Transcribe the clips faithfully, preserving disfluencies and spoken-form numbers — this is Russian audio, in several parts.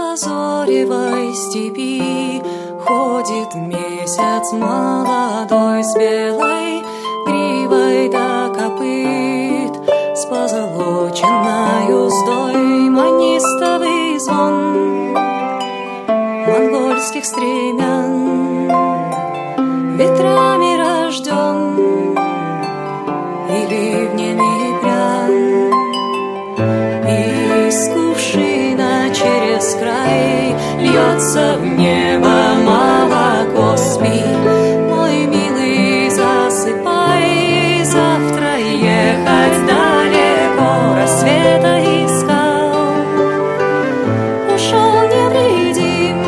лазоревой степи ходит месяц молодой с белой гривой до копыт, с позолоченной уздой манистовый звон монгольских стремян, ветрами рожден и ливнями прям. Из кувшина через край льется в небо молоко. Спи, мой милый, засыпай, завтра ехать далеко. Рассвета искал, ушел невредим,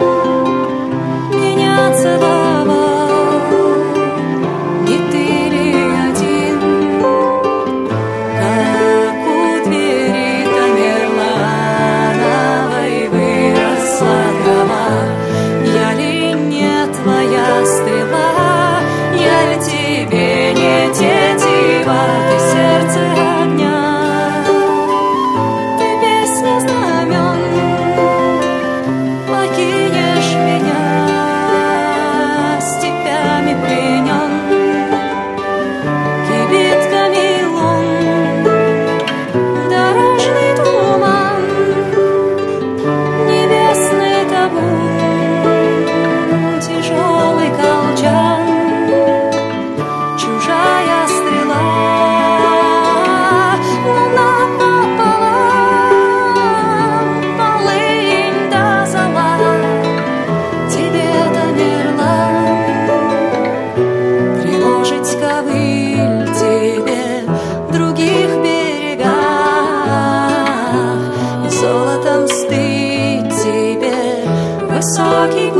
меня целовал. Не ты ли один, как у двери Тамерлановой выросла трава? Я ли не твоя стрела, я ли тебе не тетива? Ты сердце огня, ты песня знамен, покинешь меня степями пленен, кибитками лун, дорожный туман, небесный табун, тяжелый колчан, чужая стрела, луна пополам, полынь до зола. Тебе, Тамерлан, тревожить ковыль тебе в других берегах, и золотом стыть тебе высокий